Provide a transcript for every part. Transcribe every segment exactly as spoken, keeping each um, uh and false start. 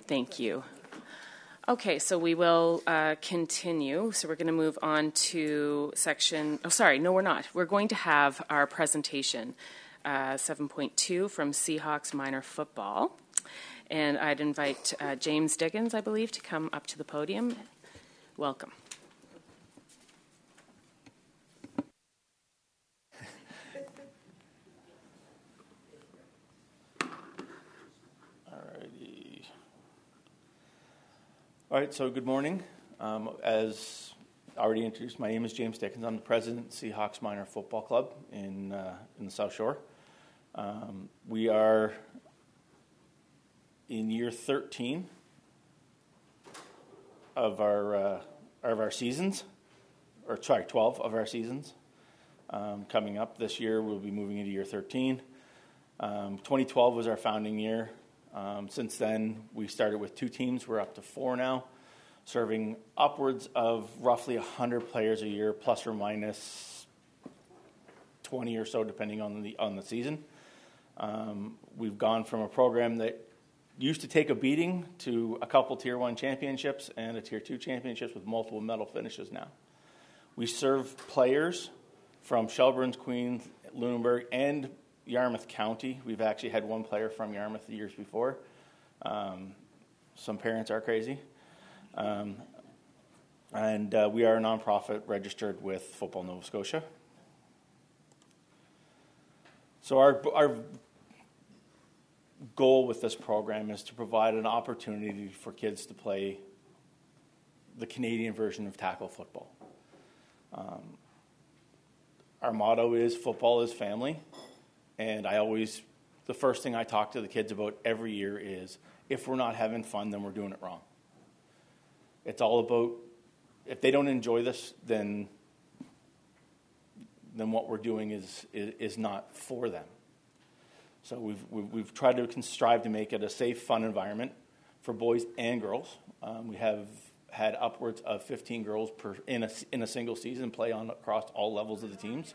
Thank you. Okay, so we will uh, continue. So we're going to move on to section, oh, sorry, no, we're not. We're going to have our presentation, uh, seven point two from Seahawks minor football. And I'd invite uh, James Diggins, I believe, to come up to the podium. Welcome. All right, so good morning. Um, as already introduced, my name is James Dickens. I'm the president of Seahawks Minor Football Club in uh, in the South Shore. Um, we are in year thirteen of our uh, of our seasons, or sorry, twelve of our seasons. Um, coming up this year, we'll be moving into year thirteen. Um, twenty twelve was our founding year. Um, since then, we started with two teams. We're up to four now, serving upwards of roughly one hundred players a year, plus or minus twenty or so, depending on the on the season. Um, we've gone from a program that used to take a beating to a couple Tier one championships and a Tier two championships with multiple medal finishes now. We serve players from Shelburne, Queens, Lunenburg, and Yarmouth County. We've actually had one player from Yarmouth the years before. Um, some parents are crazy. Um, and uh, we are a nonprofit registered with Football Nova Scotia. So our, our goal with this program is to provide an opportunity for kids to play the Canadian version of tackle football. Um, our motto is football is family. And I always, the first thing I talk to the kids about every year is, if we're not having fun, then we're doing it wrong. It's all about, if they don't enjoy this, then then what we're doing is is, is not for them. So we've, we've we've tried to strive to make it a safe, fun environment for boys and girls. Um, we have had upwards of fifteen girls per in a in a single season play on across all levels of the teams.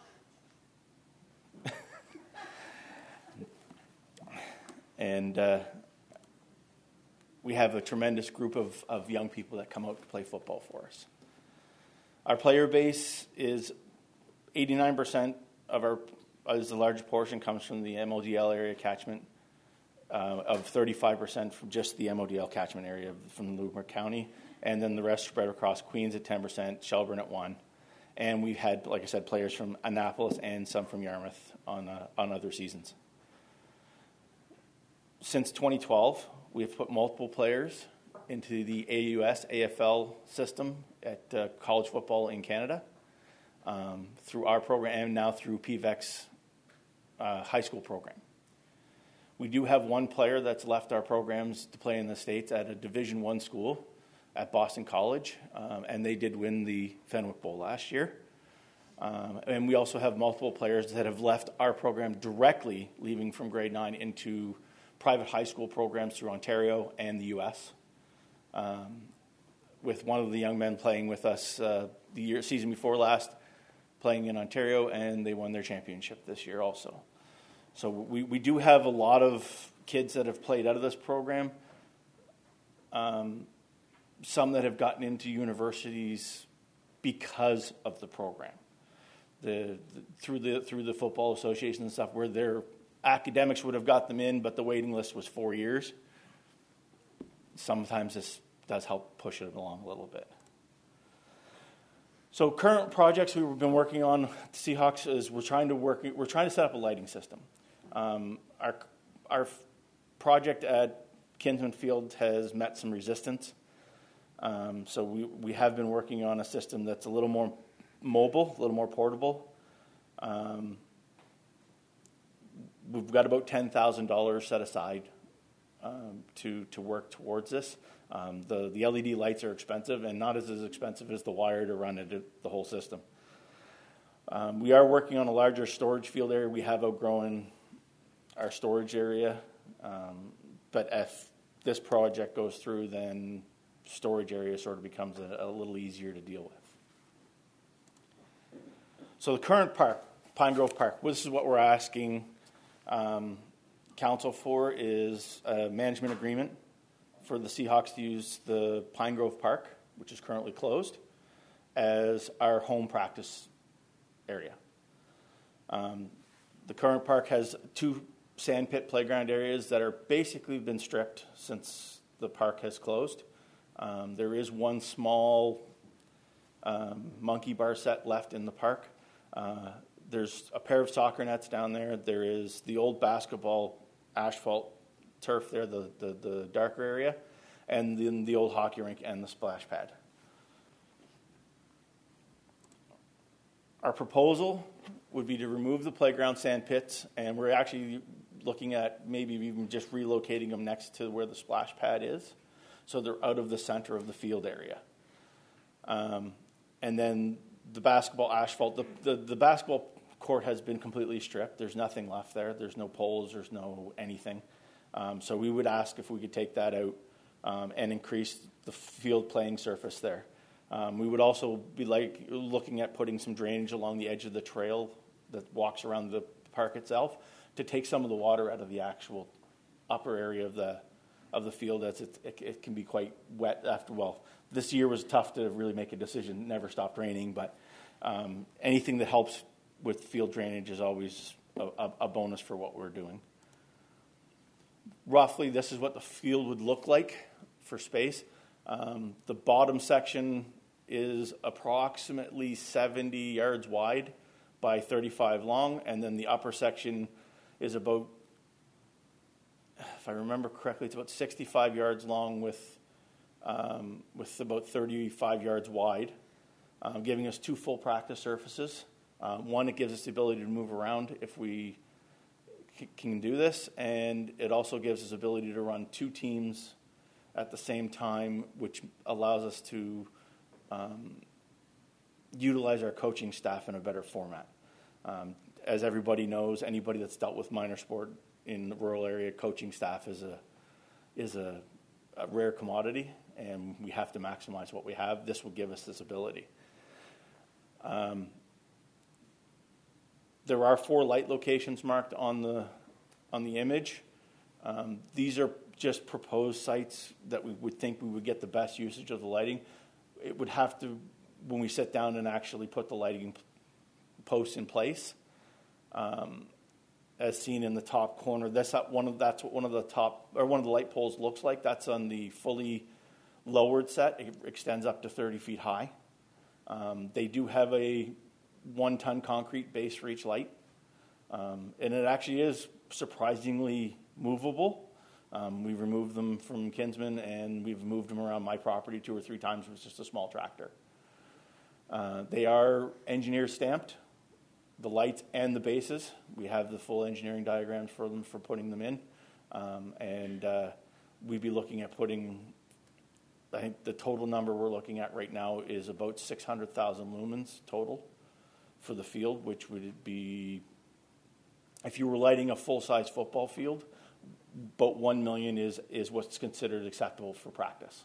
And uh, we have a tremendous group of, of young people that come out to play football for us. Our player base is eighty-nine percent of our, as the largest portion comes from the M O D L area catchment, uh, of thirty-five percent from just the M O D L catchment area from Lunenburg County, and then the rest spread across Queens at ten percent, Shelburne at one, and we've had, like I said, players from Annapolis and some from Yarmouth on uh, on other seasons. Since twenty twelve, we have put multiple players into the A U S A F L system at uh, college football in Canada um, through our program and now through P V E C's uh, high school program. We do have one player that's left our programs to play in the States at a Division One school at Boston College, um, and they did win the Fenwick Bowl last year. Um, and we also have multiple players that have left our program directly, leaving from grade nine into private high school programs through Ontario and the U S, um, with one of the young men playing with us uh, the year season before last, playing in Ontario, and they won their championship this year also. So we, we do have a lot of kids that have played out of this program, um, some that have gotten into universities because of the program. The, the through the through the football association and stuff, where their academics would have got them in, but the waiting list was four years. Sometimes this does help push it along a little bit. So current projects we've been working on at the Seahawks is we're trying to work. We're trying to set up a lighting system. Um, our our project at Kinsman Field has met some resistance. Um, so we we have been working on a system that's a little more mobile, a little more portable. Um, we've got about ten thousand dollars set aside um, to to work towards this. Um, the the L E D lights are expensive, and not as, as expensive as the wire to run it, the whole system. Um, we are working on a larger storage field area. We have outgrown our storage area, um, but if this project goes through, then storage area sort of becomes a, a little easier to deal with. So the current park, Pine Grove Park, this is what we're asking um, council for, is a management agreement for the Seahawks to use the Pine Grove Park, which is currently closed, as our home practice area. Um, the current park has two sand pit playground areas that are basically been stripped since the park has closed. Um, there is one small um, monkey bar set left in the park. Uh, there's a pair of soccer nets down there. There is the old basketball asphalt turf there, the, the, the darker area, and then the old hockey rink and the splash pad. Our proposal would be to remove the playground sand pits, and we're actually looking at maybe even just relocating them next to where the splash pad is, so they're out of the center of the field area. Um, and then the basketball asphalt, the, the, the basketball court has been completely stripped. There's nothing left there. There's no poles. There's no anything. Um, so we would ask if we could take that out um, and increase the field playing surface there. Um, we would also be like looking at putting some drainage along the edge of the trail that walks around the park itself to take some of the water out of the actual upper area of the of the field, as it, it, it can be quite wet after. Well, this year was tough to really make a decision. It never stopped raining, but um, anything that helps with field drainage is always a, a, a bonus for what we're doing. Roughly, this is what the field would look like for space. Um, the bottom section is approximately seventy yards wide by thirty-five long, and then the upper section is about, if I remember correctly, it's about sixty-five yards long with um, with about thirty-five yards wide, um, giving us two full practice surfaces. Um, one, it gives us the ability to move around if we c- can do this, and it also gives us the ability to run two teams at the same time, which allows us to um, utilize our coaching staff in a better format. Um, as everybody knows, anybody that's dealt with minor sport in the rural area, coaching staff is a is a, a rare commodity, and we have to maximize what we have. This will give us this ability. Um, there are four light locations marked on the on the image. Um, these are just proposed sites that we would think we would get the best usage of the lighting. It would have to, when we sit down and actually put the lighting posts in place, um, as seen in the top corner, that's one of that's what one of the top or one of the light poles looks like. That's on the fully lowered set. It extends up to thirty feet high. Um, they do have a one-ton concrete base for each light, um, and it actually is surprisingly movable. Um, we removed them from Kinsman, and we've moved them around my property two or three times with just a small tractor. Uh, they are engineer stamped, the lights and the bases. We have the full engineering diagrams for them for putting them in, um, and uh, we'd be looking at putting, I think the total number we're looking at right now is about six hundred thousand lumens total for the field, which would be, if you were lighting a full-size football field, about one million is, is what's considered acceptable for practice.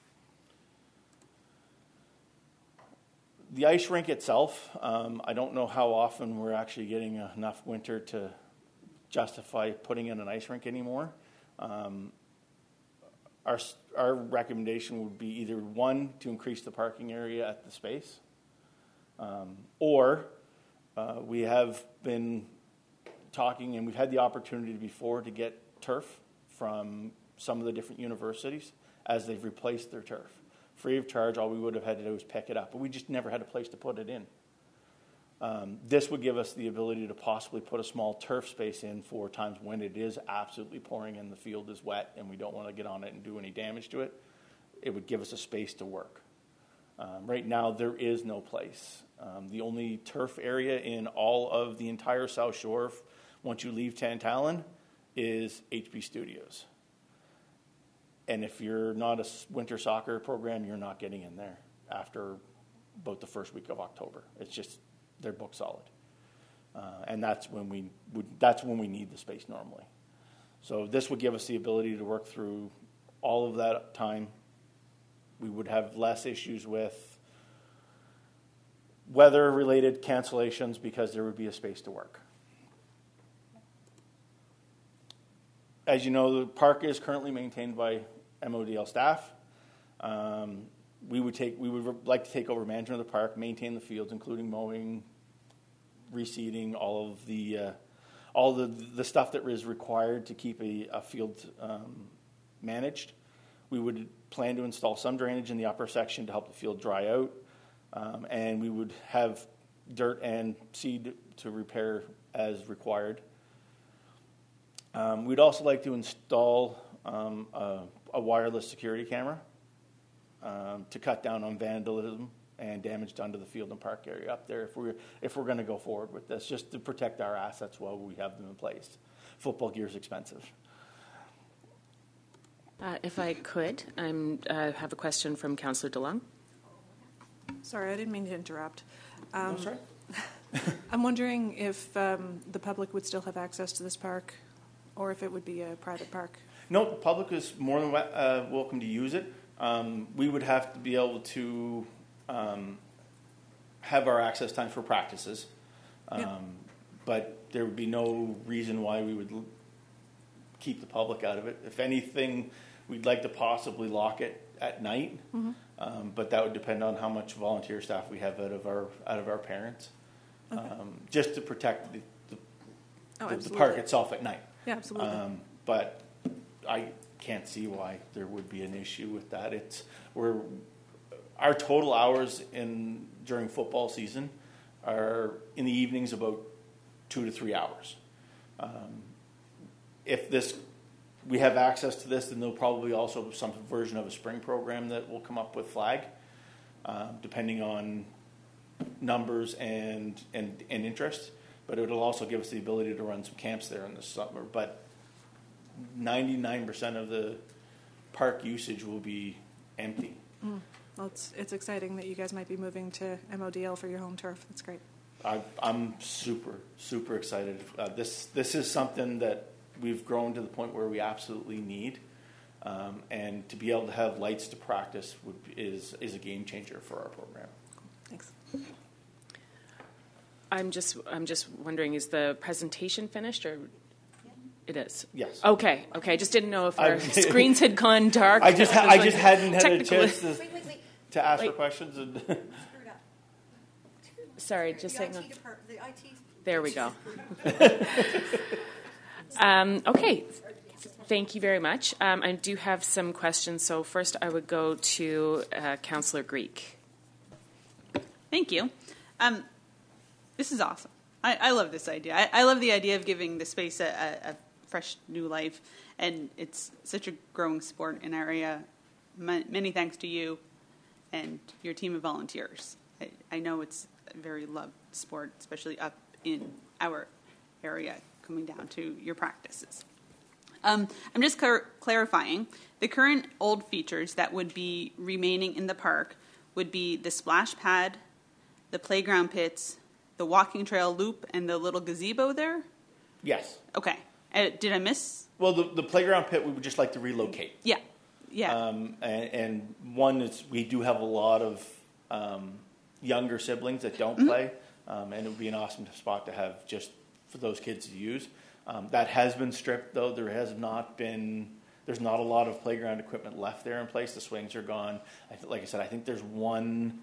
The ice rink itself, um, I don't know how often we're actually getting enough winter to justify putting in an ice rink anymore. Um, our, our recommendation would be either, one, to increase the parking area at the space, um, or uh, we have been talking, and we've had the opportunity before to get turf from some of the different universities as they've replaced their turf. Free of charge, all we would have had to do was pick it up, but we just never had a place to put it in. Um, this would give us the ability to possibly put a small turf space in for times when it is absolutely pouring and the field is wet and we don't want to get on it and do any damage to it. It would give us a space to work. Um, right now, there is no place. Um, the only turf area in all of the entire South Shore, once you leave Tantallon, is H P Studios. And if you're not a winter soccer program, you're not getting in there after about the first week of October. It's just, they're booked solid. Uh, and that's when we would, that's when we need the space normally. So this would give us the ability to work through all of that time. We would have less issues with weather-related cancellations because there would be a space to work. As you know, the park is currently maintained by M O D L staff. Um, we would take we would like to take over management of the park, maintain the fields, including mowing, reseeding, all of the uh, all the the stuff that is required to keep a, a field um, managed. We would plan to install some drainage in the upper section to help the field dry out, um, and we would have dirt and seed to repair as required. Um, we'd also like to install um, a, a wireless security camera um, to cut down on vandalism and damage done to the field and park area up there if we're if we're going to go forward with this, just to protect our assets while we have them in place. Football gear is expensive. Uh, if I could, I uh, have a question from Councillor DeLong. Sorry, I didn't mean to interrupt. Um, Oh, sorry. I'm wondering if um, the public would still have access to this park, or if it would be a private park. No, the public is more than uh, welcome to use it. Um, we would have to be able to um, have our access time for practices, um, Yeah. but there would be no reason why we would l- keep the public out of it. If anything, we'd like to possibly lock it at night, Mm-hmm. um, but that would depend on how much volunteer staff we have out of our out of our parents, Okay. um, just to protect the, the, Oh, the, the absolutely. park itself at night. Yeah, absolutely. Um, but I can't see why there would be an issue with that. It's we're our total hours in during football season are in the evenings about two to three hours. Um, if this we have access to this, then there'll probably also be some version of a spring program that will come up with Flag, um, depending on numbers and, and and interest. But it'll also give us the ability to run some camps there in the summer. But ninety-nine percent of the park usage will be empty. Mm. Well, it's, it's exciting that you guys might be moving to M O D L for your home turf. That's great. I, I'm super, super excited. Uh, this this is something that we've grown to the point where we absolutely need. Um, and to be able to have lights to practice would, is, is a game changer for our program. Thanks. I'm just I'm just wondering, is the presentation finished or it is? Yes. Okay. Okay. I just didn't know if our I- screens had gone dark. I just ha- was I like just hadn't had a technical- chance to, Wait, wait, wait. to ask for Wait. questions. And Screwed up. Sorry, just the saying. I T depart- the I T There we go. um, okay. Thank you very much. Um, I do have some questions. So first, I would go to uh, Councillor Greek. Thank you. Um, this is awesome. I, I love this idea. I, I love the idea of giving the space a, a, a fresh new life, and it's such a growing sport in our area. Ma- many thanks to you and your team of volunteers. I, I know it's a very loved sport, especially up in our area, coming down to your practices. Um, I'm just clar- clarifying. The current old features that would be remaining in the park would be the splash pad, the playground pits, the walking trail loop, and the little gazebo there? yes. Okay. Uh, did I miss? Well, the, the playground pit we would just like to relocate. Yeah. Yeah. Um, and, and one is we do have a lot of um, younger siblings that don't Mm-hmm. play, um, and it would be an awesome spot to have just for those kids to use. Um, that has been stripped, though. There has not been. There's not a lot of playground equipment left there in place. The swings are gone. I th- like I said, I think there's one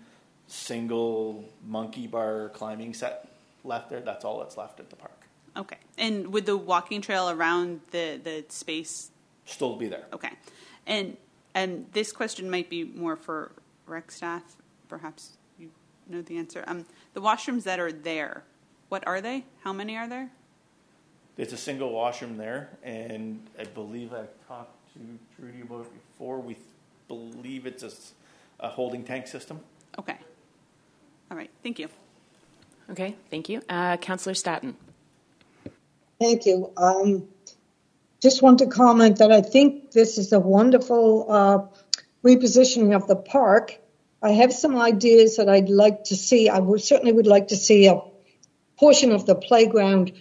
single monkey bar climbing set left there. That's all that's left at the park. Okay. And would the walking trail around the, the space? Still be there. Okay. And and this question might be more for rec staff. Perhaps you know the answer. Um, the washrooms that are there, what are they? How many are there? It's a single washroom there, and I believe I talked to Trudy about it before. We th- believe it's a, s- a holding tank system. Okay. All right. Thank you. Okay. Thank you. Uh, Councillor Staton. Thank you. Um, just want to comment that I think this is a wonderful uh, repositioning of the park. I have some ideas that I'd like to see. I would certainly would like to see a portion of the playground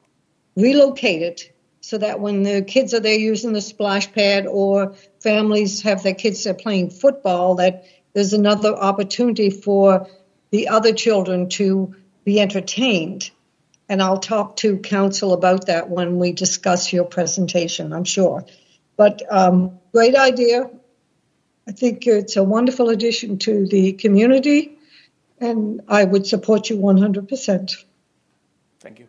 relocated so that when the kids are there using the splash pad or families have their kids there playing football, that there's another opportunity for the other children to be entertained. And I'll talk to council about that when we discuss your presentation, I'm sure. But um, great idea. I think it's a wonderful addition to the community, and I would support you one hundred percent. Thank you.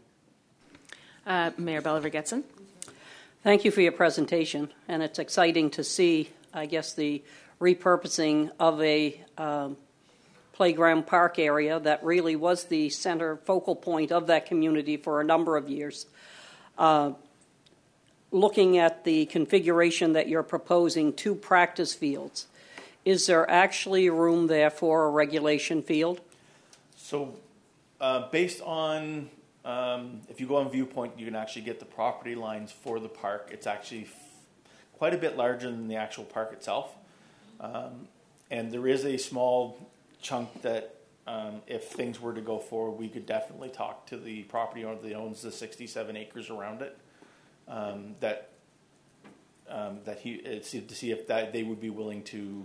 Uh, Mayor Bella-Vergetzen. Thank you for your presentation, and it's exciting to see, I guess, the repurposing of a um, playground park area that really was the center focal point of that community for a number of years. Uh, looking at the configuration that you're proposing, two practice fields, is there actually room there for a regulation field? So uh, based on, um, if you go on Viewpoint, you can actually get the property lines for the park. It's actually f- quite a bit larger than the actual park itself. Um, and there is a small chunk that um, if things were to go forward, we could definitely talk to the property owner that owns the sixty-seven acres around it. Um, that um, that he uh, see, to see if that they would be willing to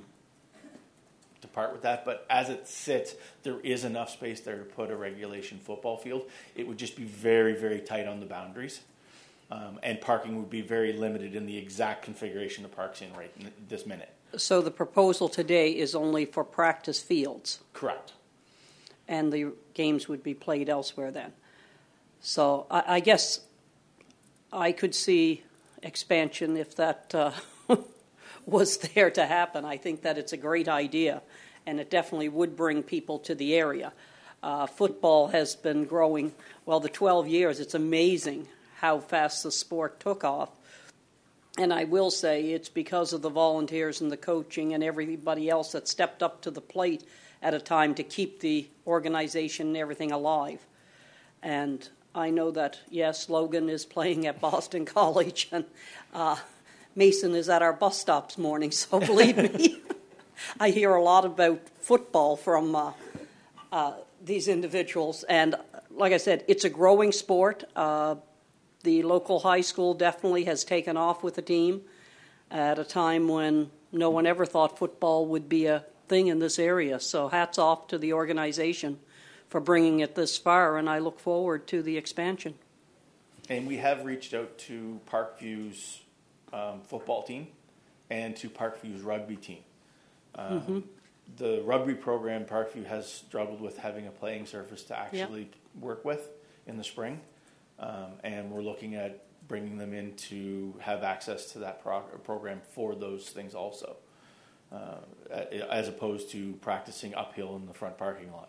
to part with that. But as it sits, there is enough space there to put a regulation football field. It would just be very, very tight on the boundaries, um, and parking would be very limited in the exact configuration the park's in right in this minute. So the proposal today is only for practice fields, Correct. and the games would be played elsewhere then. So I, I guess I could see expansion if that uh, was there to happen. I think that it's a great idea, and it definitely would bring people to the area. Uh, football has been growing, well, the twelve years, it's amazing how fast the sport took off. And I will say it's because of the volunteers and the coaching and everybody else that stepped up to the plate at a time to keep the organization and everything alive. And I know that, yes, Logan is playing at Boston College, and uh, Mason is at our bus stops morning, so believe me, I hear a lot about football from uh, uh, these individuals. And like I said, it's a growing sport. Uh, The local high school definitely has taken off with the team at a time when no one ever thought football would be a thing in this area. So hats off to the organization for bringing it this far, and I look forward to the expansion. And we have reached out to Parkview's um, football team and to Parkview's rugby team. Um, mm-hmm. The rugby program, Parkview has struggled with having a playing surface to actually yep. work with in the spring. Um, and we're looking at bringing them in to have access to that prog- program for those things also, uh, as opposed to practicing uphill in the front parking lot.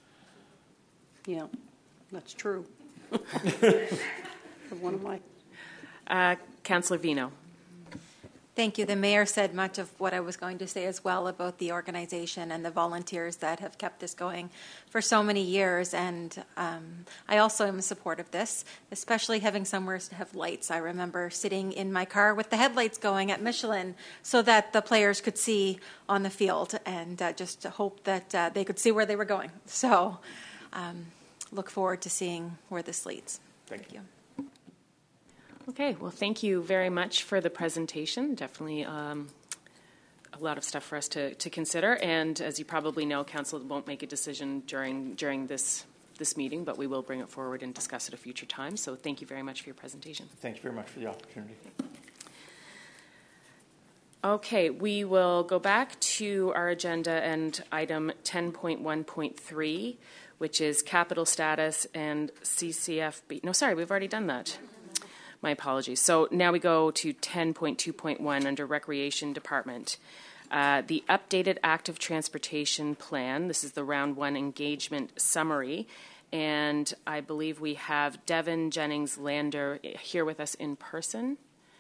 Yeah, that's true. One of my... Uh, Councillor Vino. Thank you. The mayor said much of what I was going to say as well about the organization and the volunteers that have kept this going for so many years. And um, I also am in support of this, especially having somewhere to have lights. I remember sitting in my car with the headlights going at Michelin so that the players could see on the field, and uh, just hope that uh, they could see where they were going. So um, look forward to seeing where this leads. Thank, Thank you. you. Okay, well, thank you very much for the presentation. Definitely um, a lot of stuff for us to, to consider. And as you probably know, Council won't make a decision during during this this meeting, but we will bring it forward and discuss at a future time. So thank you very much for your presentation. Thank you very much for the opportunity. Okay, we will go back to our agenda and item ten point one point three, which is capital status and C C F B. No, sorry, we've already done that. My apologies. So now we go to ten point two point one under Recreation Department. Uh, the updated active transportation plan. This is the round one engagement summary. And I believe we have Devin Jennings-Lander here with us in person.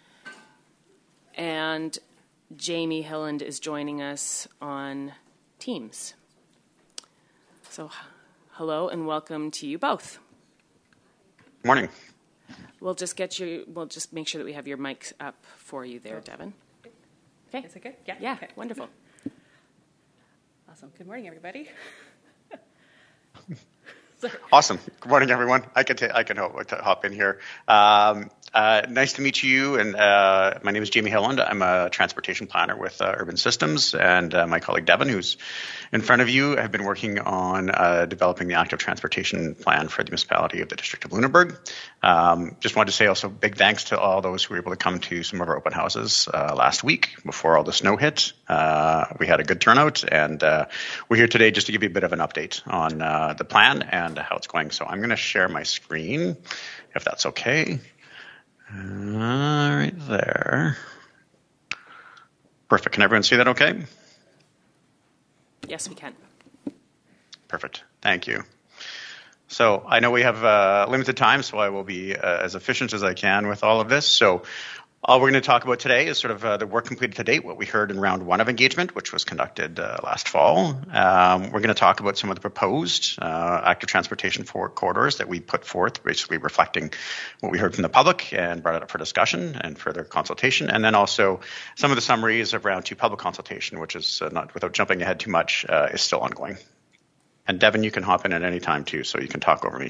And Jamie Hilland is joining us on Teams. So hello and welcome to you both. Morning. We'll just get you, we'll just make sure that we have your mics up for you there, Devin. Okay. Is it good? Yeah. Yeah, okay. wonderful. Awesome. Good morning, everybody. Awesome. Good morning, everyone. I can ta- I can hop, hop in here. Um, uh, nice to meet you. And uh, my name is Jamie Hilland. I'm a transportation planner with uh, Urban Systems, and uh, my colleague Devin, who's in front of you, have been working on uh, developing the active transportation plan for the municipality of the District of Lunenburg. Um, just wanted to say also big thanks to all those who were able to come to some of our open houses uh, last week before all the snow hit. Uh, we had a good turnout, and uh, we're here today just to give you a bit of an update on uh, the plan and how it's going. So I'm going to share my screen, if that's okay. Uh, right there. Perfect. Can everyone see that okay? Yes, we can. Perfect. Thank you. So I know we have uh, limited time, so I will be uh, as efficient as I can with all of this. So all we're going to talk about today is sort of uh, the work completed to date, what we heard in round one of engagement, which was conducted uh, last fall. Um, we're going to talk about some of the proposed uh, active transportation for corridors that we put forth, basically reflecting what we heard from the public and brought it up for discussion and further consultation. And then also some of the summaries of round two public consultation, which is uh, not, without jumping ahead too much, uh, is still ongoing. And Devin, you can hop in at any time too, so you can talk over me.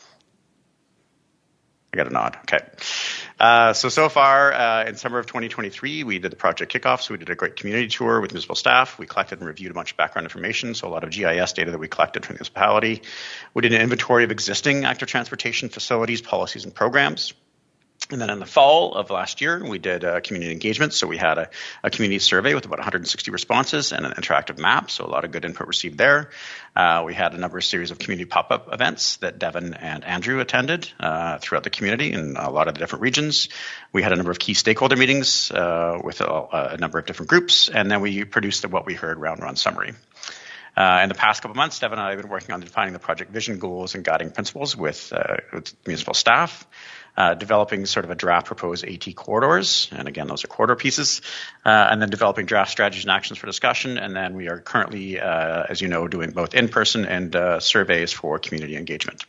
I got a nod. Okay. Uh, so, so far uh, in summer of twenty twenty-three, we did the project kickoff. So we did a great community tour with municipal staff. We collected and reviewed a bunch of background information. So a lot of G I S data that we collected from the municipality. We did an inventory of existing active transportation facilities, policies, and programs. And then in the fall of last year, we did a community engagement. So we had a, a community survey with about one hundred sixty responses and an interactive map. So a lot of good input received there. Uh, we had a number of series of community pop-up events that Devin and Andrew attended uh, throughout the community in a lot of the different regions. We had a number of key stakeholder meetings uh, with a, a number of different groups. And then we produced the What We Heard round one summary. Uh, in the past couple of months, Devin and I have been working on defining the project vision, goals, and guiding principles with, uh, with municipal staff. Uh, developing sort of a draft proposed AT corridors, and again, those are corridor pieces, uh, and then developing draft strategies and actions for discussion. And then we are currently, uh, as you know, doing both in-person and uh, surveys for community engagement.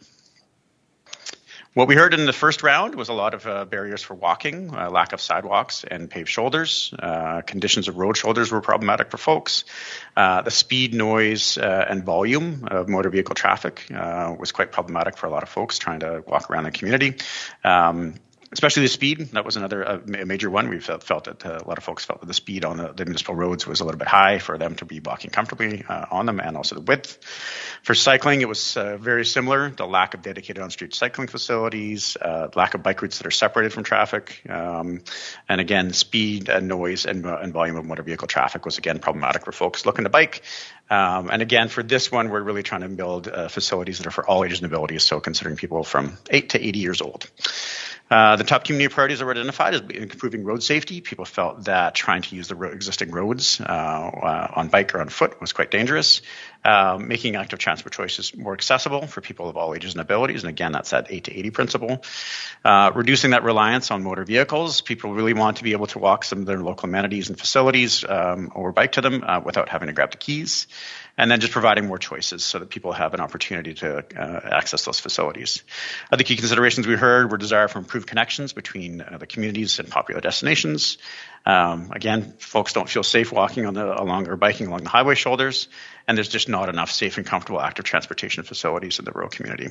What we heard in the first round was a lot of uh, barriers for walking, uh, lack of sidewalks and paved shoulders. Uh, conditions of road shoulders were problematic for folks. Uh, the speed, noise, uh, and volume of motor vehicle traffic uh, was quite problematic for a lot of folks trying to walk around the community. Um, Especially the speed, that was another uh, major one. We felt, felt that uh, a lot of folks felt that the speed on the, the municipal roads was a little bit high for them to be walking comfortably uh, on them, and also the width. For cycling, it was uh, very similar. The lack of dedicated on-street cycling facilities, uh, lack of bike routes that are separated from traffic, um, and again, speed and noise and, uh, and volume of motor vehicle traffic was again problematic for folks looking to bike. Um, and again, for this one, we're really trying to build uh, facilities that are for all ages and abilities, so considering people from eight to eighty years old. Uh, the top community priorities that were identified as improving road safety. People felt that trying to use the ro- existing roads uh, uh, on bike or on foot was quite dangerous. Uh, making active transport choices more accessible for people of all ages and abilities. And again, that's that eight to eighty principle. Uh, reducing that reliance on motor vehicles. People really want to be able to walk some of their local amenities and facilities um, or bike to them uh, without having to grab the keys. And then just providing more choices so that people have an opportunity to uh, access those facilities. Other key considerations we heard were desire for improved connections between uh, the communities and popular destinations. Um, again, folks don't feel safe walking on the along or biking along the highway shoulders, and there's just not enough safe and comfortable active transportation facilities in the rural community.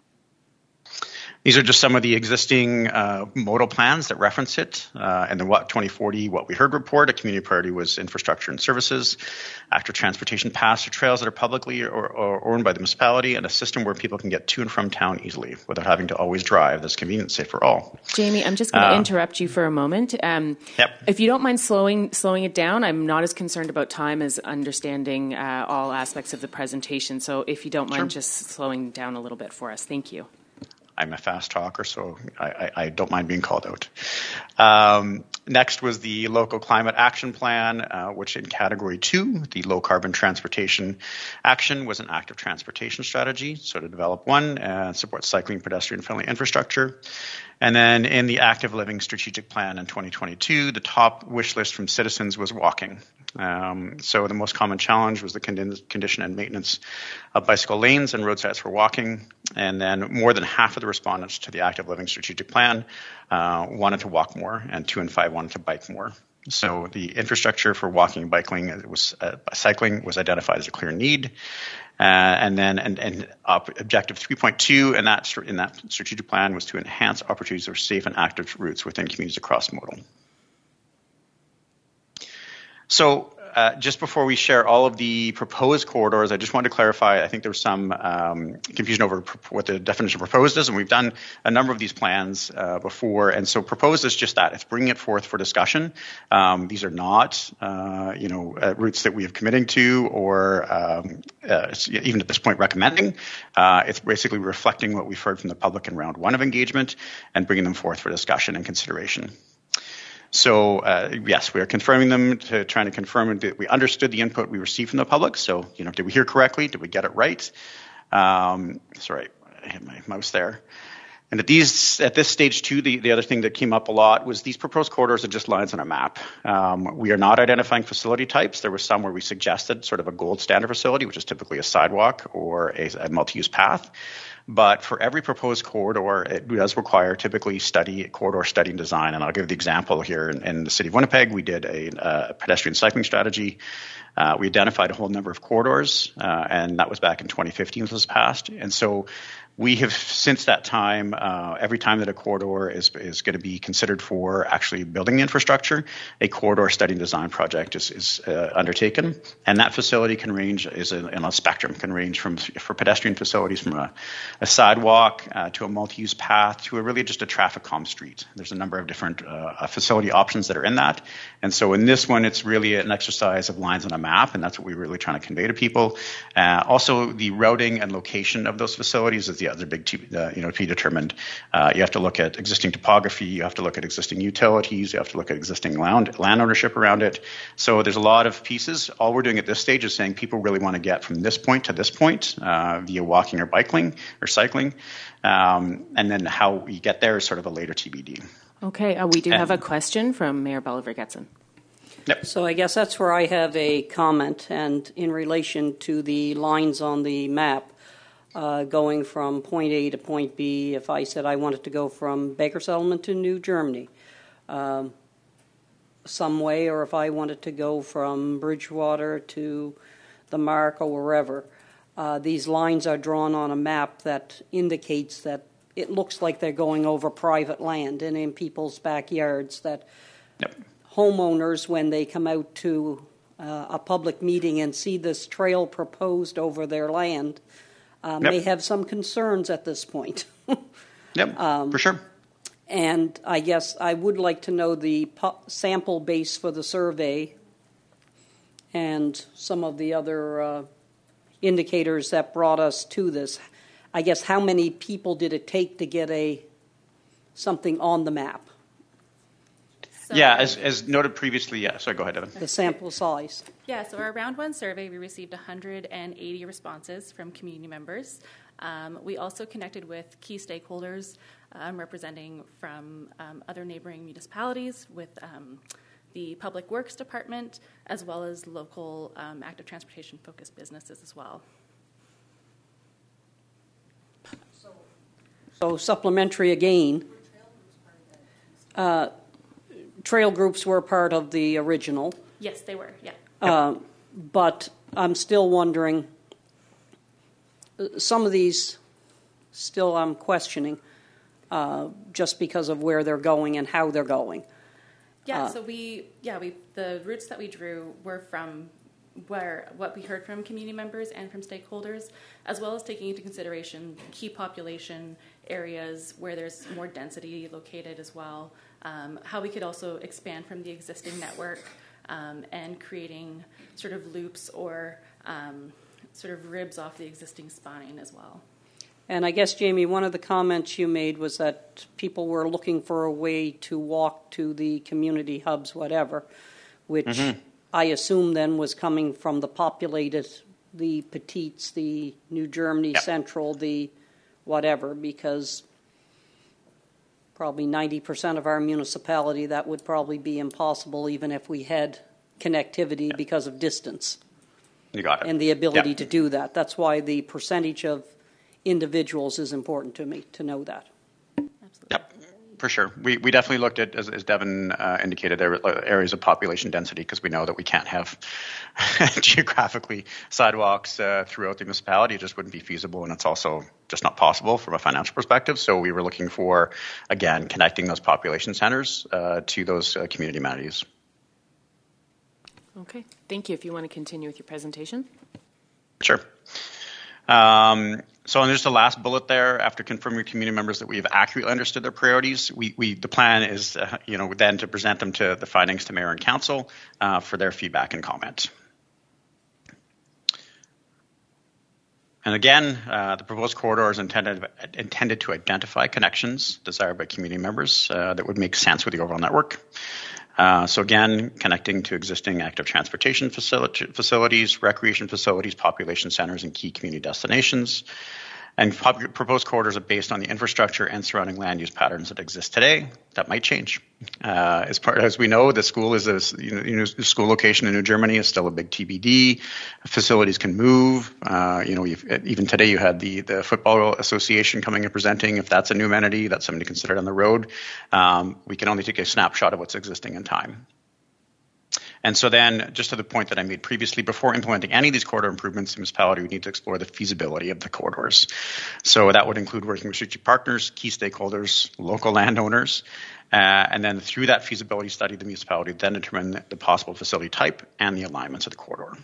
These are just some of the existing uh, modal plans that reference it. Uh, and the What twenty forty What We Heard report, a community priority was infrastructure and services, active transportation paths or trails that are publicly or, or owned by the municipality, and a system where people can get to and from town easily without having to always drive. That's convenient and safe for all. Jamie, I'm just going to uh, interrupt you for a moment. Um, yep. If you don't mind slowing slowing it down, I'm not as concerned about time as understanding uh, all aspects of the presentation. So if you don't mind Sure. just slowing down a little bit for us. Thank you. I'm a fast talker, so I, I, I don't mind being called out. Um, next was the local climate action plan, uh, which in category two, the low carbon transportation action, was an active transportation strategy. So to develop one and support cycling, pedestrian friendly infrastructure. And then in the active living strategic plan in twenty twenty-two, the top wish list from citizens was walking. Um, so the most common challenge was the condi- condition and maintenance of bicycle lanes and roadsides for walking. And then more than half of the respondents to the active living strategic plan uh, wanted to walk more, and two in five wanted to bike more. So the infrastructure for walking and biking was uh, cycling was identified as a clear need. Uh, and then and, and op- objective three point two in that, in that strategic plan was to enhance opportunities for safe and active routes within communities across modal. So uh, just before we share all of the proposed corridors, I just wanted to clarify, I think there was some um, confusion over what the definition of proposed is, and we've done a number of these plans uh, before, and so proposed is just that. It's bringing it forth for discussion. Um, these are not, uh, you know, uh, routes that we have committing to or um, uh, even at this point recommending. Uh, it's basically reflecting what we've heard from the public in round one of engagement and bringing them forth for discussion and consideration. So, uh, yes, we are confirming them, to trying to confirm that we understood the input we received from the public. So, you know, did we hear correctly? Did we get it right? Um, sorry, I hit my mouse there. And at these, at this stage two, the, the other thing that came up a lot was these proposed corridors are just lines on a map. Um, we are not identifying facility types. There was some where we suggested sort of a gold standard facility, which is typically a sidewalk or a, a multi-use path. But for every proposed corridor, it does require typically study, corridor study and design. And I'll give the example here. In, in the city of Winnipeg, we did a, a pedestrian cycling strategy. Uh, we identified a whole number of corridors, uh, and that was back in twenty fifteen, this was passed. And so we have, since that time, uh, every time that a corridor is is going to be considered for actually building the infrastructure, a corridor study and design project is, is uh, undertaken. And that facility can range, is a, in a spectrum, can range from, for pedestrian facilities, from a, a sidewalk uh, to a multi-use path to a really just a traffic calm street. There's a number of different uh, facility options that are in that. And so in this one, it's really an exercise of lines on a map, and that's what we're really trying to convey to people. Uh, also, the routing and location of those facilities is the other big, uh, you know, to be determined. Uh, you have to look at existing topography. You have to look at existing utilities. You have to look at existing land, land ownership around it. So there's a lot of pieces. All we're doing at this stage is saying people really want to get from this point to this point uh, via walking or biking or cycling. Um, and then how we get there is sort of a later T B D. Okay, uh, we do and, have a question from Mayor Bolivar-Getson. Yep. So I guess that's where I have a comment, and in relation to the lines on the map, uh, going from point A to point B, if I said I wanted to go from Baker Settlement to New Germany, um, some way, or if I wanted to go from Bridgewater to the Mark or wherever, uh, these lines are drawn on a map that indicates that it looks like they're going over private land and in people's backyards, that Yep. homeowners, when they come out to uh, a public meeting and see this trail proposed over their land, uh, Yep. may have some concerns at this point. Yep, um, for sure. And I guess I would like to know the pu- sample base for the survey and some of the other uh, indicators that brought us to this. I guess how many people did it take to get a something on the map? So yeah, as, as noted previously, yeah. So go ahead, Evan. The sample size. Yeah, so our round one survey, we received one hundred eighty responses from community members. Um, we also connected with key stakeholders um, representing from um, other neighboring municipalities, with um, the Public Works Department, as well as local um, active transportation-focused businesses as well. So supplementary again. Uh, trail groups were part of the original. Yes, they were, yeah. Uh, but I'm still wondering, some of these still I'm questioning uh, just because of where they're going and how they're going. Yeah, Uh, so we, yeah, we the routes that we drew were from where what we heard from community members and from stakeholders, as well as taking into consideration key population areas where there's more density located as well. Um, how we could also expand from the existing network um, and creating sort of loops or um, sort of ribs off the existing spine as well. And I guess, Jamie, one of the comments you made was that people were looking for a way to walk to the community hubs, whatever, which mm-hmm. I assume then was coming from the populated, the Petites, the New Germany yep. Central, the whatever, because probably ninety percent of our municipality, that would probably be impossible even if we had connectivity yep. because of distance. You got it. And the ability yep. to do that. That's why the percentage of individuals is important to me to know that. Absolutely. Yep, For sure. We we definitely looked at, as, as Devin uh, indicated, there were areas of population density because we know that we can't have geographically sidewalks uh, throughout the municipality. It just wouldn't be feasible, and it's also just not possible from a financial perspective. So we were looking for, again, connecting those population centers uh, to those uh, community amenities. Okay. Thank you. If you want to continue with your presentation. Sure. Um, so on just the last bullet there, after confirming with community members that we have accurately understood their priorities, we, we the plan is, uh, you know, then to present them to the findings to mayor and council uh, for their feedback and comment. And again, uh, the proposed corridor is intended intended to identify connections desired by community members uh, that would make sense with the overall network. Uh, so again, connecting to existing active transportation facility, facilities, recreation facilities, population centers, and key community destinations. And pop- proposed corridors are based on the infrastructure and surrounding land use patterns that exist today. That might change. Uh, as part, as we know, the school is a you know, you know, school location in New Germany is still a big T B D. Facilities can move. Uh, you know, even today you had the the football association coming and presenting. If that's a new amenity, that's something to consider down the road. Um, we can only take a snapshot of what's existing in time. And so then, just to the point that I made previously, before implementing any of these corridor improvements, the municipality would need to explore the feasibility of the corridors. So that would include working with strategic partners, key stakeholders, local landowners, uh, and then through that feasibility study, the municipality would then determine the possible facility type and the alignments of the corridor.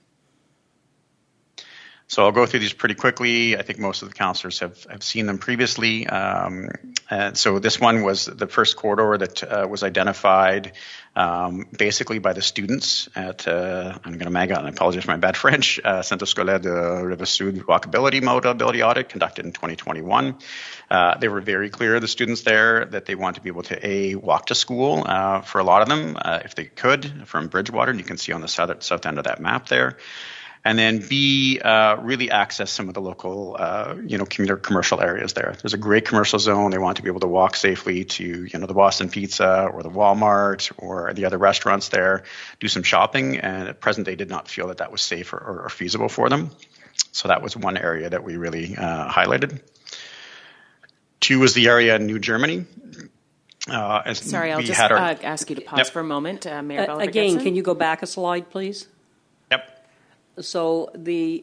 So I'll go through these pretty quickly. I think most of the councillors have, have seen them previously. Um, and so this one was the first corridor that uh, was identified um, basically by the students at, uh, I'm going to mag out and I apologize for my bad French, uh, Centre Scolaire de Rive-Sud Walkability Modality Audit conducted in twenty twenty-one. Uh, they were very clear, the students there, that they want to be able to, A, walk to school uh, for a lot of them, uh, if they could, from Bridgewater, and you can see on the south, south end of that map there. And then B, uh, really access some of the local, uh, you know, commuter commercial areas there. There's a great commercial zone. They want to be able to walk safely to, you know, the Boston Pizza or the Walmart or the other restaurants there, do some shopping. And at present, they did not feel that that was safe or, or feasible for them. So that was one area that we really uh, highlighted. Two was the area in New Germany. Uh, Sorry, I'll just our, uh, ask you to pause yep. for a moment. Uh, Mayor uh, Again, can you go back a slide, please? Yep. So the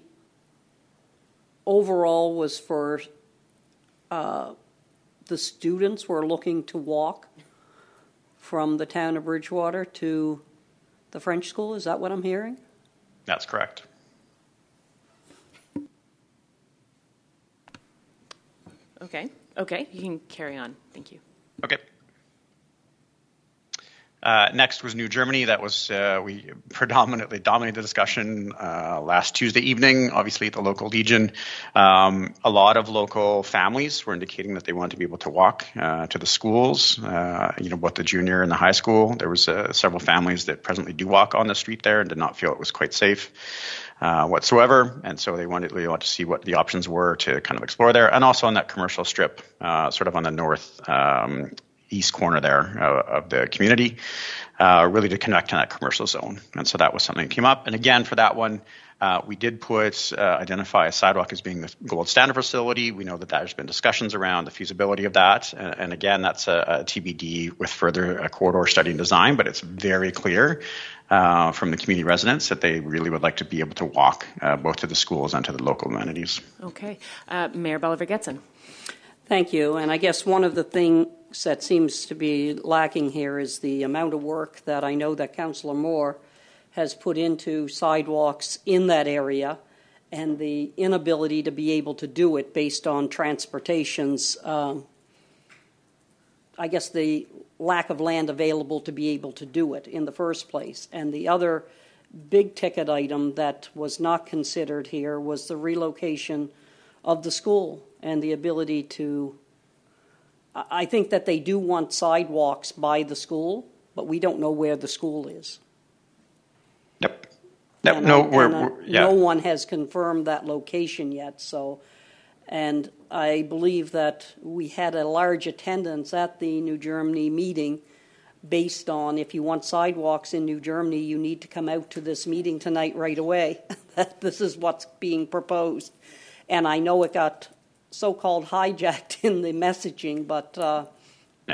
overall was for uh, the students were looking to walk from the town of Bridgewater to the French school. Is that what I'm hearing? That's correct. Okay. Okay. You can carry on. Thank you. Okay. Uh, next was New Germany. That was, uh, we predominantly dominated the discussion uh, last Tuesday evening, obviously at the local Legion. Um, a lot of local families were indicating that they wanted to be able to walk uh, to the schools, uh, you know, both the junior and the high school. There was uh, several families that presently do walk on the street there and did not feel it was quite safe uh, whatsoever. And so they wanted, they wanted to see what the options were to kind of explore there. And also on that commercial strip, uh, sort of on the north um east corner there uh, of the community, uh, really to connect to that commercial zone. And so that was something that came up. And again, for that one, uh, we did put, uh, identify a sidewalk as being the gold standard facility. We know that there's been discussions around the feasibility of that. And, and again, that's a, a T B D with further a corridor study and design, but it's very clear uh, from the community residents that they really would like to be able to walk uh, both to the schools and to the local amenities. Okay. Uh, Mayor Bolivar-Getson. Thank you. And I guess one of the things that seems to be lacking here is the amount of work that I know that Councillor Moore has put into sidewalks in that area and the inability to be able to do it based on transportation's, um, I guess, the lack of land available to be able to do it in the first place. And the other big ticket item that was not considered here was the relocation of the school and the ability to, I think that they do want sidewalks by the school, but we don't know where the school is. Yep. Yep. And no, I, we're, and we're yeah. No one has confirmed that location yet. So, and I believe that we had a large attendance at the New Germany meeting based on if you want sidewalks in New Germany, you need to come out to this meeting tonight right away. This is what's being proposed. And I know it got so-called hijacked in the messaging, but uh, yeah.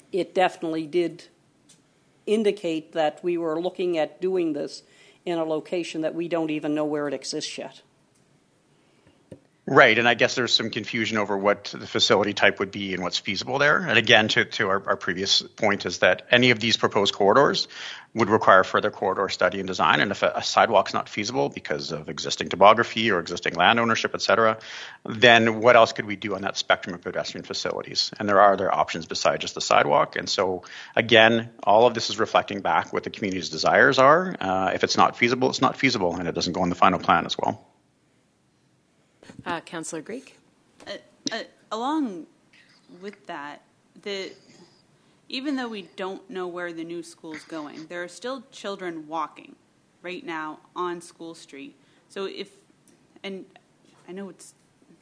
it definitely did indicate that we were looking at doing this in a location that we don't even know where it exists yet. Right, and I guess there's some confusion over what the facility type would be and what's feasible there. And again, to, to our, our previous point is that any of these proposed corridors would require further corridor study and design. And if a, a sidewalk's not feasible because of existing topography or existing land ownership, et cetera, then what else could we do on that spectrum of pedestrian facilities? And there are other options besides just the sidewalk. And so, again, all of this is reflecting back what the community's desires are. Uh, if it's not feasible, it's not feasible, and it doesn't go in the final plan as well. Uh, Councillor Greek? Uh, uh, along with that, the even though we don't know where the new school's going, there are still children walking right now on School Street. So if, and I know it's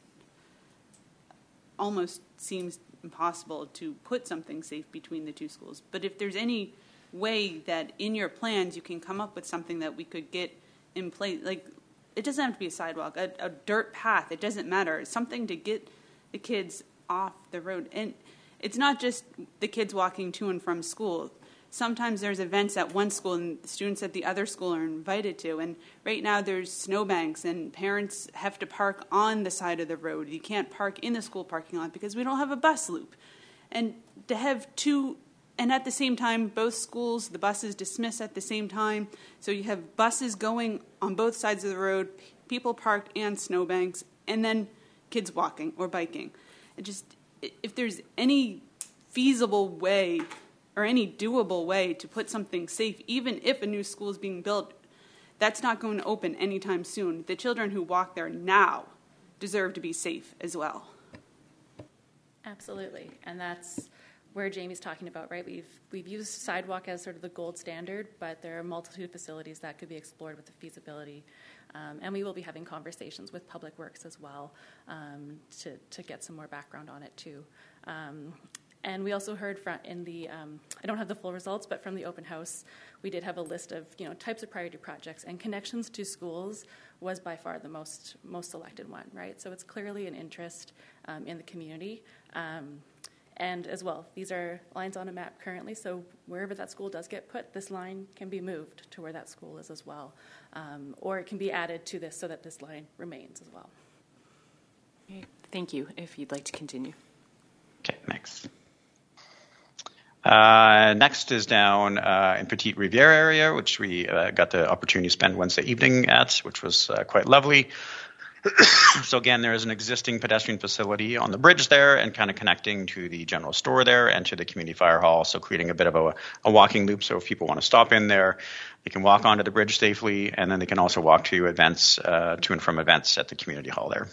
almost seems impossible to put something safe between the two schools, but if there's any way that in your plans you can come up with something that we could get in place, like, it doesn't have to be a sidewalk, a, a dirt path, it doesn't matter. It's something to get the kids off the road. And it's not just the kids walking to and from school. Sometimes there's events at one school and the students at the other school are invited to. And right now there's snowbanks and parents have to park on the side of the road. You can't park in the school parking lot because we don't have a bus loop. And to have two, and at the same time, both schools, the buses dismiss at the same time. So you have buses going on both sides of the road, people parked and snowbanks, and then kids walking or biking. It just, if there's any feasible way or any doable way to put something safe, even if a new school is being built, that's not going to open anytime soon. The children who walk there now deserve to be safe as well. Absolutely, and that's where Jamie's talking about, right? We've we've used sidewalk as sort of the gold standard, but there are a multitude of facilities that could be explored with the feasibility. Um, and we will be having conversations with Public Works as well um, to, to get some more background on it too. Um, and we also heard from in the, um, I don't have the full results, but from the open house, we did have a list of, you know, types of priority projects, and connections to schools was by far the most most selected one, right? So it's clearly an interest um, in the community. Um, And as well, these are lines on a map currently, so wherever that school does get put, this line can be moved to where that school is as well. Um, or it can be added to this so that this line remains as well. Okay, thank you. If you'd like to continue. Okay, thanks. Uh, next is down uh, in Petite Riviere area, which we uh, got the opportunity to spend Wednesday evening at, which was uh, quite lovely. So again, there is an existing pedestrian facility on the bridge there and kind of connecting to the general store there and to the community fire hall, so creating a bit of a, a walking loop. So if people want to stop in there, they can walk onto the bridge safely, and then they can also walk to events, uh, to and from events at the community hall there.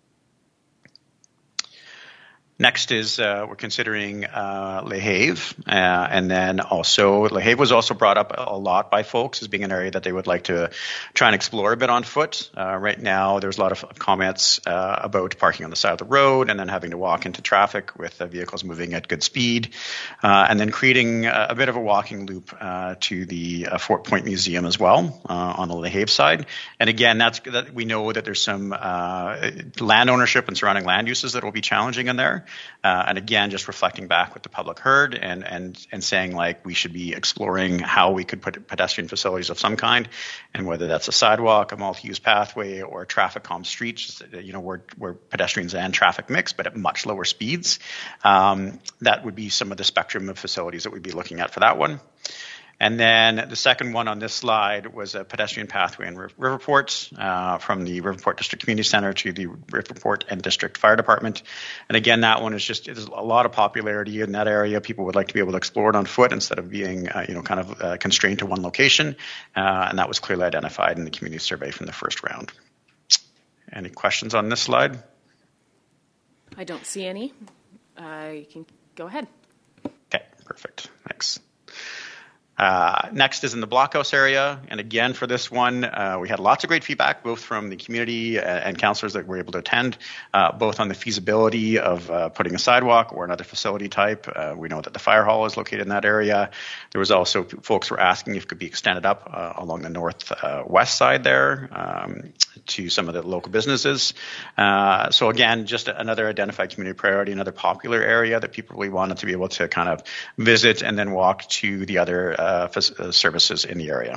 Next is uh, we're considering uh, Le Havre, uh, and then also Le Havre was also brought up a lot by folks as being an area that they would like to try and explore a bit on foot. Uh, right now, there's a lot of comments uh, about parking on the side of the road and then having to walk into traffic with uh, vehicles moving at good speed, uh, and then creating a, a bit of a walking loop uh, to the uh, Fort Point Museum as well uh, on the Le Havre side. And again, that's that we know that there's some uh, land ownership and surrounding land uses that will be challenging in there. Uh, and again, just reflecting back what the public heard and, and, and saying like we should be exploring how we could put pedestrian facilities of some kind, and whether that's a sidewalk, a multi-use pathway, or a traffic calm street, you know, where, where pedestrians and traffic mix, but at much lower speeds. Um, that would be some of the spectrum of facilities that we'd be looking at for that one. And then the second one on this slide was a pedestrian pathway in Riverport, uh, from the Riverport District Community Center to the Riverport and District Fire Department. And again, that one is just, there's a lot of popularity in that area. People would like to be able to explore it on foot instead of being, uh, you know, kind of uh, constrained to one location. Uh, and that was clearly identified in the community survey from the first round. Any questions on this slide? I don't see any. Uh, you can go ahead. Okay, perfect. Thanks. Uh, next is in the blockhouse area. And again, for this one, uh, we had lots of great feedback, both from the community and councillors that were able to attend, uh, both on the feasibility of uh, putting a sidewalk or another facility type. Uh, we know that the fire hall is located in that area. There was also folks were asking if it could be extended up uh, along the north uh, west side there um, to some of the local businesses. Uh, so again, just another identified community priority, another popular area that people really wanted to be able to kind of visit and then walk to the other uh, Uh, uh, services in the area.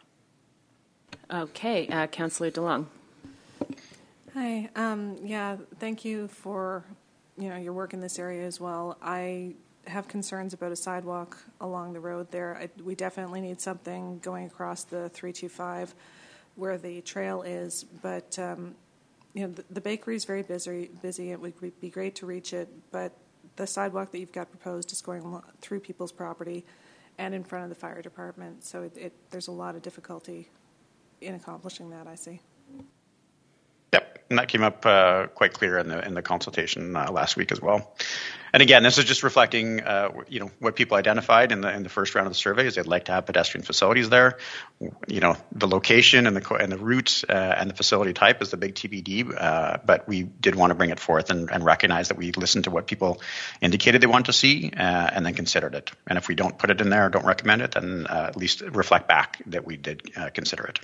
Okay, uh, Councillor DeLong. Hi. Um, yeah, thank you for you know your work in this area as well. I have concerns about a sidewalk along the road there. I, we definitely need something going across the three two five where the trail is. But um, you know the, the bakery is very busy. Busy. It would be great to reach it, but the sidewalk that you've got proposed is going through people's property and in front of the fire department. So it, it, there's a lot of difficulty in accomplishing that, I see. Yep, and that came up uh, quite clear in the in the consultation uh, last week as well. And again, this is just reflecting, uh, you know, what people identified in the in the first round of the survey is they'd like to have pedestrian facilities there. You know, the location and the and the route uh, and the facility type is the big T B D. Uh, but we did want to bring it forth and, and recognize that we listened to what people indicated they want to see uh, and then considered it. And if we don't put it in there or don't recommend it, then uh, at least reflect back that we did uh, consider it.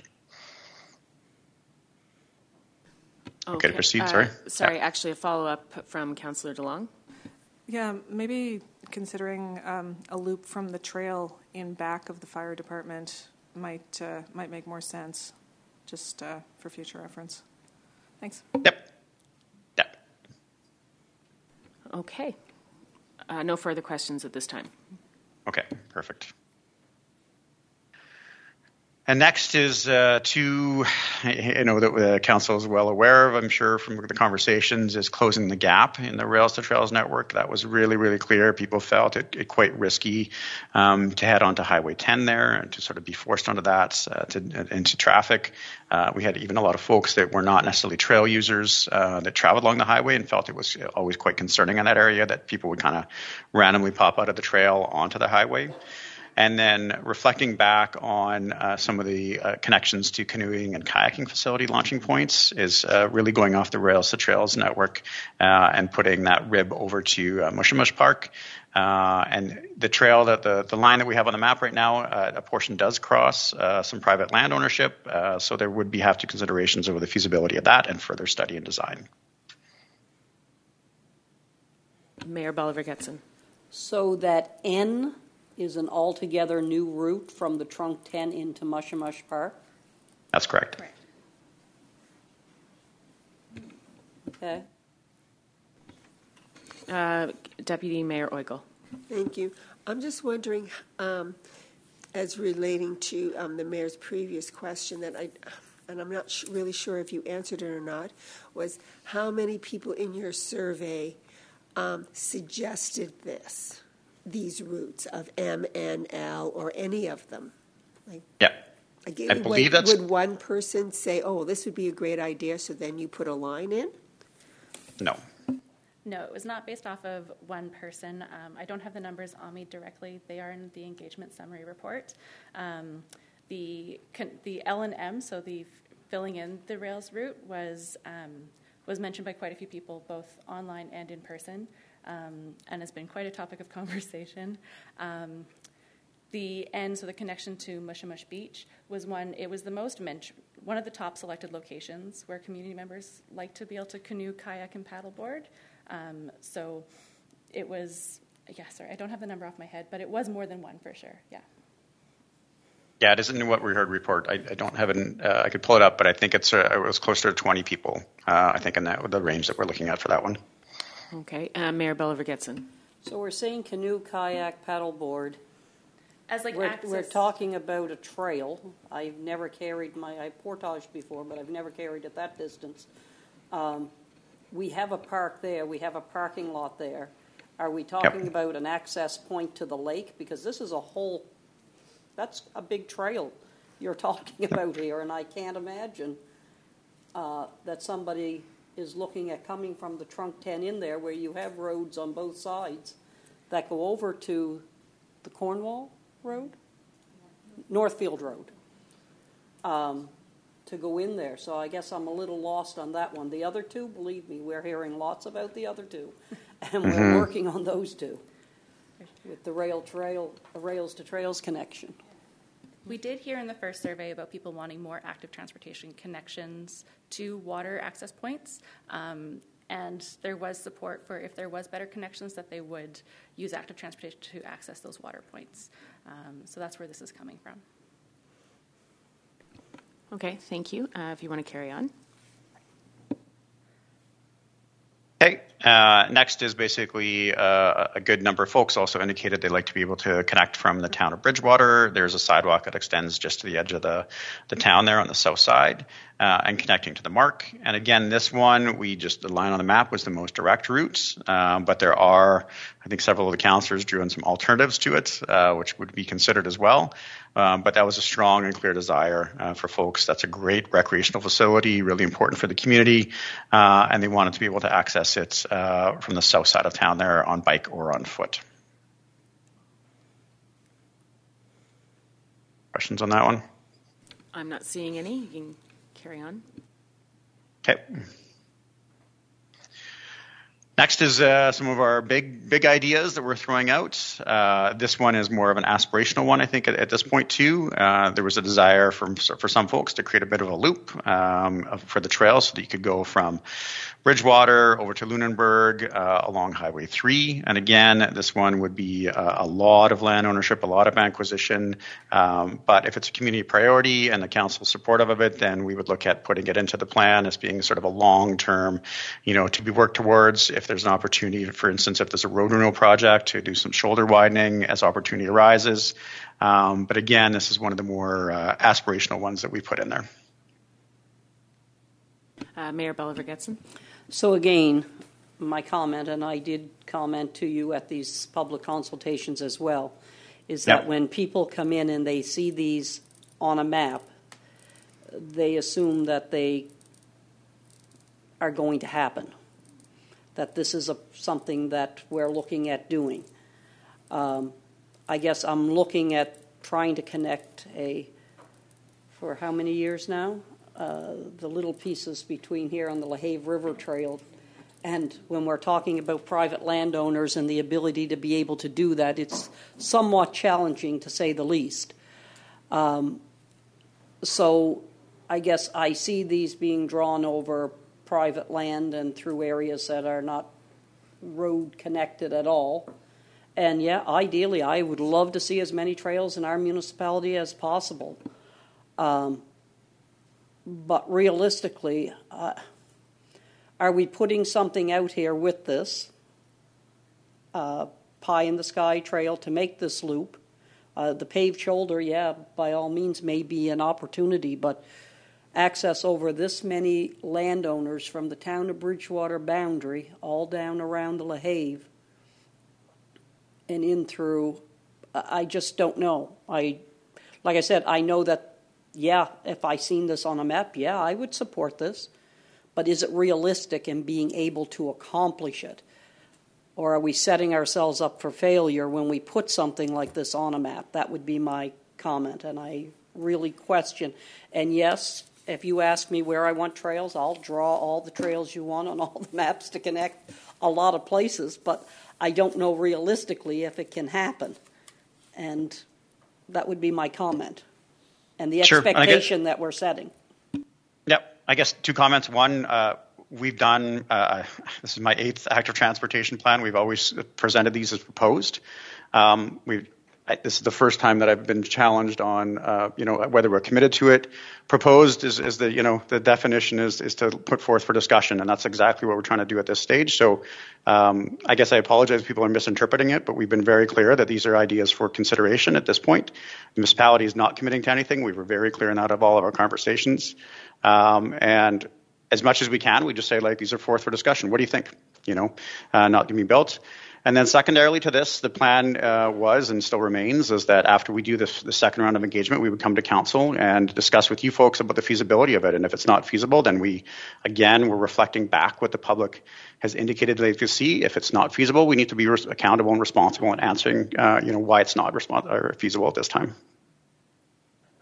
Okay, okay to proceed. Uh, sorry. Sorry, actually, a follow up from Councillor DeLong. Yeah, maybe considering um, a loop from the trail in back of the fire department might uh, might make more sense, just uh, for future reference. Thanks. Yep. Yep. Okay. Uh, no further questions at this time. Okay, perfect. And next is uh, two, you know, that the council is well aware of, I'm sure, from the conversations, is closing the gap in the Rails to Trails network. That was really, really clear. People felt it, it quite risky um, to head onto Highway ten there and to sort of be forced onto that, uh, to, into traffic. Uh, we had even a lot of folks that were not necessarily trail users uh, that traveled along the highway and felt it was always quite concerning in that area that people would kind of randomly pop out of the trail onto the highway. And then reflecting back on uh, some of the uh, connections to canoeing and kayaking facility launching points is uh, really going off the Rails to Trails network uh, and putting that rib over to uh, Mushamush Park. Uh, and the trail, that the, the line that we have on the map right now, uh, a portion does cross uh, some private land ownership. Uh, so there would be have to considerations over the feasibility of that and further study and design. Mayor Bolivar-Getson. So that N is an altogether new route from the Trunk ten into Mushamush Park? That's correct. Correct. Okay. Uh, Deputy Mayor Oigel. Thank you. I'm just wondering, um, as relating to um, the mayor's previous question that I, and I'm not sh- really sure if you answered it or not, was how many people in your survey um, suggested this? These routes of M, N, L, or any of them? Like, yeah. Again, I believe would, that's... would one person say, oh, this would be a great idea, so then you put a line in? No. No, it was not based off of one person. Um, I don't have the numbers on me directly. They are in the engagement summary report. Um, the the L and M, so the filling in the Rails route, was um, was mentioned by quite a few people, both online and in person. Um, and has been quite a topic of conversation. Um, the N, so the connection to Mushamush Beach, was one, it was the most mentioned, one of the top selected locations where community members like to be able to canoe, kayak, and paddleboard. Um, so it was, yeah, sorry, I don't have the number off my head, but it was more than one for sure, yeah. Yeah, it isn't in what we heard report. I, I don't have it, uh, I could pull it up, but I think it's uh, it was closer to twenty people, uh, I think in that the range that we're looking at for that one. Okay, uh, Mayor Bolivar-Getson. So we're saying canoe, kayak, paddleboard. As like we're, access. we're talking about a trail. I've never carried my, I portaged before, but I've never carried it that distance. Um, we have a park there. We have a parking lot there. Are we talking yep. about an access point to the lake? Because this is a whole, that's a big trail you're talking about here, and I can't imagine uh, that somebody is looking at coming from the Trunk ten in there where you have roads on both sides that go over to the Cornwall Road? Northfield Road, um, to go in there. So I guess I'm a little lost on that one. The other two, believe me, we're hearing lots about the other two, and we're mm-hmm. working on those two with the rail trail, rails to trails connection. We did hear in the first survey about people wanting more active transportation connections to water access points. Um, and there was support for, if there was better connections, that they would use active transportation to access those water points. Um, so that's where this is coming from. Okay, thank you. Uh, if you want to carry on. Okay. Uh, next is basically uh, a good number of folks also indicated they'd like to be able to connect from the town of Bridgewater. There's a sidewalk that extends just to the edge of the, the town there on the south side uh, and connecting to the Mark. And again, this one, we just, the line on the map was the most direct routes, um, but there are, I think several of the councillors drew in some alternatives to it, uh, which would be considered as well. Um, but that was a strong and clear desire uh, for folks. That's a great recreational facility, really important for the community, uh, and they wanted to be able to access it uh, from the south side of town there on bike or on foot. Questions on that one? I'm not seeing any. You can carry on. Okay. Next is uh, some of our big, big ideas that we're throwing out. Uh, this one is more of an aspirational one, I think, at, at this point too. Uh, there was a desire from for some folks to create a bit of a loop um, for the trail, so that you could go from Bridgewater over to Lunenburg uh, along Highway three. And again, this one would be a, a lot of land ownership, a lot of acquisition. Um, but if it's a community priority and the council's supportive of it, then we would look at putting it into the plan as being sort of a long-term, you know, to be worked towards. If there's an opportunity, for instance, if there's a road renewal project, to do some shoulder widening as opportunity arises. Um, but again, this is one of the more uh, aspirational ones that we put in there. Uh, Mayor Bella-Vergetzen. So again, my comment, and I did comment to you at these public consultations as well, is that yep. when people come in and they see these on a map, they assume that they are going to happen, that this is a, something that we're looking at doing. Um, I guess I'm looking at trying to connect a, for how many years now? Uh, the little pieces between here on the LaHave River Trail. And when we're talking about private landowners and the ability to be able to do that, it's somewhat challenging, to say the least. Um, so I guess I see these being drawn over private land and through areas that are not road connected at all. And yeah, ideally, I would love to see as many trails in our municipality as possible. Um, But realistically, uh, are we putting something out here with this uh, pie-in-the-sky trail to make this loop? Uh, the paved shoulder, yeah, by all means may be an opportunity, but access over this many landowners from the town of Bridgewater boundary, all down around the LaHave, and in through, I just don't know. I, like I said, I know that yeah, if I seen this on a map, yeah, I would support this. But is it realistic in being able to accomplish it? Or are we setting ourselves up for failure when we put something like this on a map? That would be my comment, and I really question. And yes, if you ask me where I want trails, I'll draw all the trails you want on all the maps to connect a lot of places, but I don't know realistically if it can happen. And that would be my comment. And the sure. expectation and guess, that we're setting. Yep. I guess two comments. One, uh, we've done, uh, this is my eighth active transportation plan. We've always presented these as proposed. Um, we've, I, this is the first time that I've been challenged on, uh, you know, whether we're committed to it. Proposed is, is the, you know, the definition is, is to put forth for discussion, and that's exactly what we're trying to do at this stage. So um, I guess I apologize if people are misinterpreting it, but we've been very clear that these are ideas for consideration at this point. The municipality is not committing to anything. We were very clear in that of all of our conversations. Um, and as much as we can, we just say, like, these are forth for discussion. What do you think? You know, uh, not to be built. And then secondarily to this, the plan uh, was and still remains is that after we do this, the second round of engagement, we would come to council and discuss with you folks about the feasibility of it. And if it's not feasible, then we, again, we're reflecting back what the public has indicated they could see. If it's not feasible, we need to be res- accountable and responsible in answering, uh, you know, why it's not respons- or feasible at this time.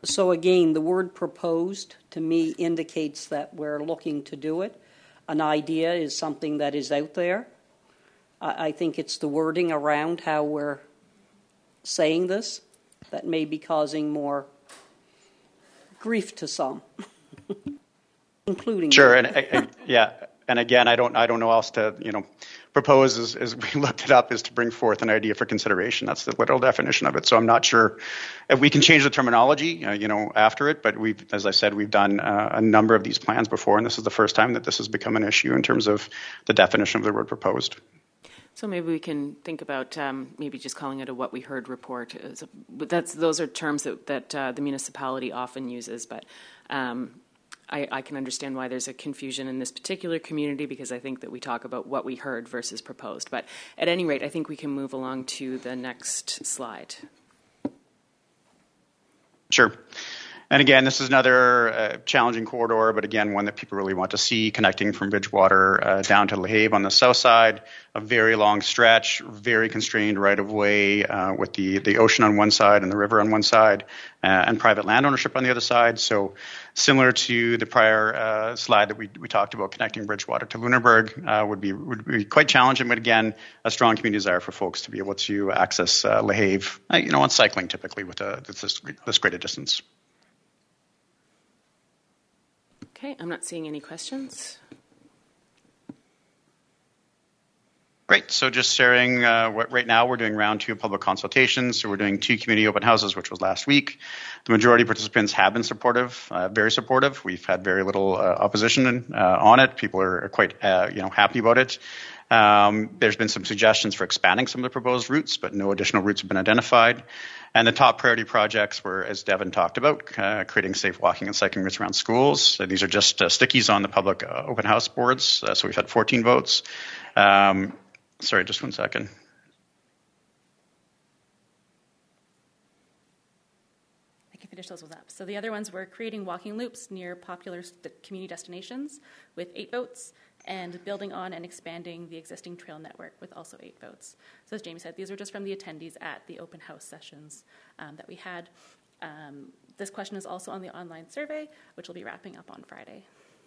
So again, the word proposed to me indicates that we're looking to do it. An idea is something that is out there. I, I think it's the wording around how we're saying this that may be causing more grief to some, including sure. me. And, and yeah, and again, I don't, I don't know else to, you know, propose as, as we looked it up is to bring forth an idea for consideration. That's the literal definition of it. So I'm not sure if we can change the terminology, uh, you know, after it. But we've, as I said, we've done uh, a number of these plans before, and this is the first time that this has become an issue in terms of the definition of the word proposed. So maybe we can think about um, maybe just calling it a what we heard report. As a, that's those are terms that that uh, the municipality often uses, but um, I, I can understand why there's a confusion in this particular community because I think that we talk about what we heard versus proposed. But at any rate, I think we can move along to the next slide. Sure. And again, this is another uh, challenging corridor, but again, one that people really want to see, connecting from Bridgewater uh, down to LaHave on the south side, a very long stretch, very constrained right-of-way uh, with the, the ocean on one side and the river on one side, uh, and private land ownership on the other side. So similar to the prior uh, slide that we, we talked about, connecting Bridgewater to Lunenburg uh, would be would be quite challenging, but again, a strong community desire for folks to be able to access uh, LaHave, uh, you know, on cycling typically with a, this, this greater distance. Okay, I'm not seeing any questions. Great. So just sharing uh, what right now we're doing round two of public consultations. So we're doing two community open houses, which was last week. The majority of participants have been supportive, uh, very supportive. We've had very little uh, opposition uh, on it. People are, are quite, uh, you know, happy about it. Um, there's been some suggestions for expanding some of the proposed routes, but no additional routes have been identified. And the top priority projects were, as Devin talked about, uh, creating safe walking and cycling routes around schools. So these are just uh, stickies on the public uh, open house boards. Uh, so we've had fourteen votes. Um, sorry, just one second. I can finish those ones up. So the other ones were creating walking loops near popular st- community destinations with eight votes, and building on and expanding the existing trail network with also eight votes. So as Jamie said, these are just from the attendees at the open house sessions um, that we had. Um, this question is also on the online survey, which will be wrapping up on Friday.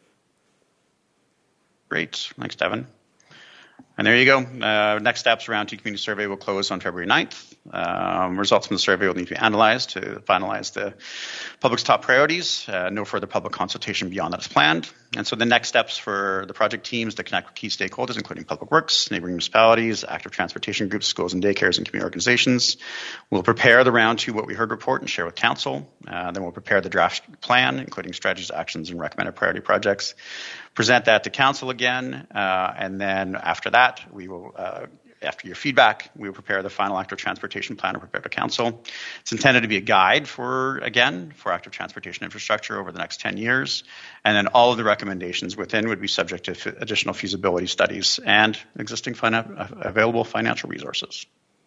Great. Thanks, Devin. And there you go. Uh, next steps, round two community survey will close on February ninth. Um, results from the survey will need to be analyzed to finalize the public's top priorities. Uh, no further public consultation beyond that is planned. And so the next steps for the project teams to connect with key stakeholders, including public works, neighboring municipalities, active transportation groups, schools and daycares, and community organizations. We'll prepare the round two what we heard report and share with council. Uh, then we'll prepare the draft plan, including strategies, actions, and recommended priority projects. Present that to council again, uh, and then after that, we will, uh, after your feedback, we will prepare the final active transportation plan and prepare to council. It's intended to be a guide for, again, for active transportation infrastructure over the next ten years, and then all of the recommendations within would be subject to f- additional feasibility studies and existing fina- available financial resources.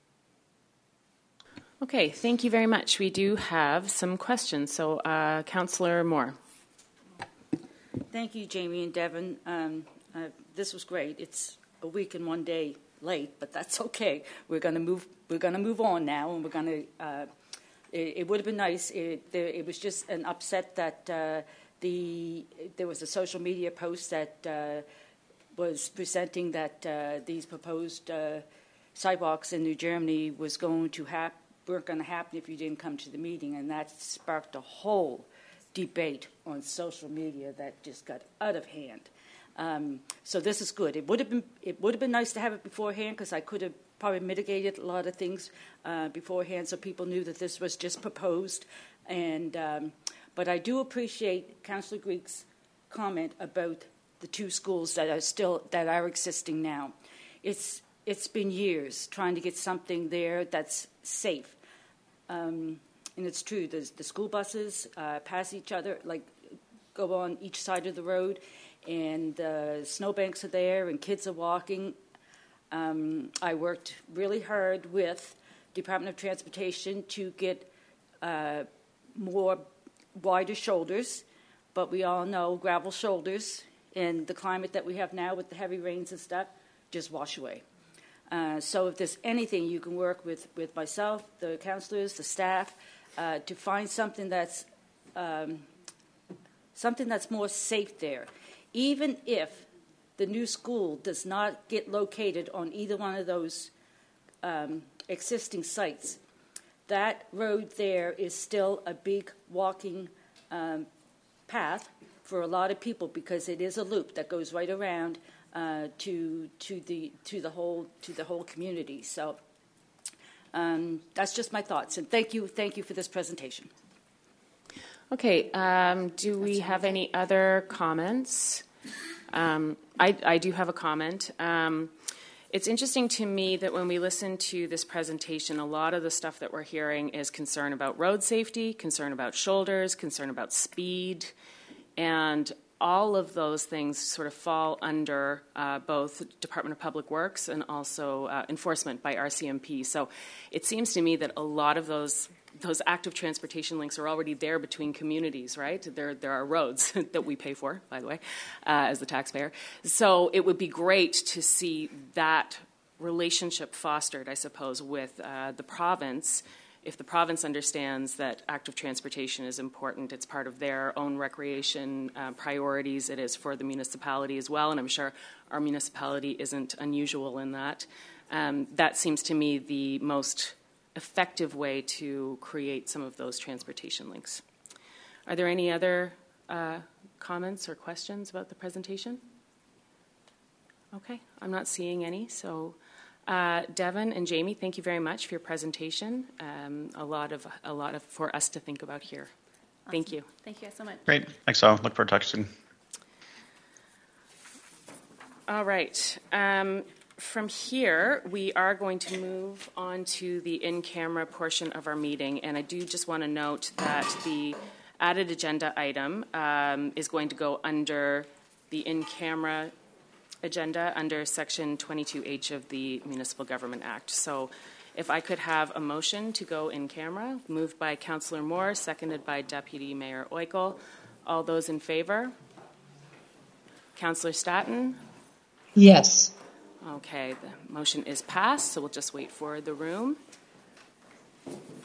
Okay, thank you very much. We do have some questions. So, uh, Councillor Moore. Thank you, Jamie and Devin. Um, uh, this was great. It's a week and one day late, but that's okay. We're going to move. We're going to move on now, and we're going to. Uh, it, it would have been nice. It, there, it was just an upset that uh, the there was a social media post that uh, was presenting that uh, these proposed uh, sidewalks in New Germany was going to hap- weren't going to happen if you didn't come to the meeting, and that sparked a whole debate on social media that just got out of hand. Um, so this is good. It would have been it would have been nice to have it beforehand, because I could have probably mitigated a lot of things uh, beforehand, so people knew that this was just proposed. And um, but I do appreciate Councillor Greek's comment about the two schools that are still that are existing now. It's it's been years trying to get something there that's safe. Um, And it's true, the, the school buses uh, pass each other, like go on each side of the road, and the uh, snowbanks are there, and kids are walking. Um, I worked really hard with Department of Transportation to get uh, more wider shoulders, but we all know gravel shoulders and the climate that we have now with the heavy rains and stuff just wash away. Uh, so if there's anything you can work with, with myself, the councillors, the staff, Uh, to find something that's um, something that's more safe there. Even if the new school does not get located on either one of those um, existing sites, that road there is still a big walking um, path for a lot of people, because it is a loop that goes right around uh, to to the to the whole to the whole community. So um, that's just my thoughts. And thank you, thank you for this presentation. Okay. Um, do we have any other comments? Um, I, I do have a comment. Um, it's interesting to me that when we listen to this presentation, a lot of the stuff that we're hearing is concern about road safety, concern about shoulders, concern about speed, and all of those things sort of fall under uh, both Department of Public Works and also uh, enforcement by R C M P. So it seems to me that a lot of those those active transportation links are already there between communities, right? There, there are roads that we pay for, by the way, uh, as the taxpayer. So it would be great to see that relationship fostered, I suppose, with uh, the province. If the province understands that active transportation is important, it's part of their own recreation uh, priorities. It is for the municipality as well, and I'm sure our municipality isn't unusual in that. Um, that seems to me the most effective way to create some of those transportation links. Are there any other uh, comments or questions about the presentation? Okay, I'm not seeing any. So, uh, Devin and Jamie, thank you very much for your presentation. Um, a lot of a lot of for us to think about here. Awesome. Thank you. Thank you guys so much. Great. Thanks, all. Look forward to talking soon. All right. Um, From here, we are going to move on to the in-camera portion of our meeting, and I do just want to note that the added agenda item um, is going to go under the in-camera agenda under Section twenty-two H of the Municipal Government Act. So if I could have a motion to go in-camera, moved by Councillor Moore, seconded by Deputy Mayor Oikel. All those in favor? Councillor Staton? Yes. Okay, the motion is passed, so we'll just wait for the room.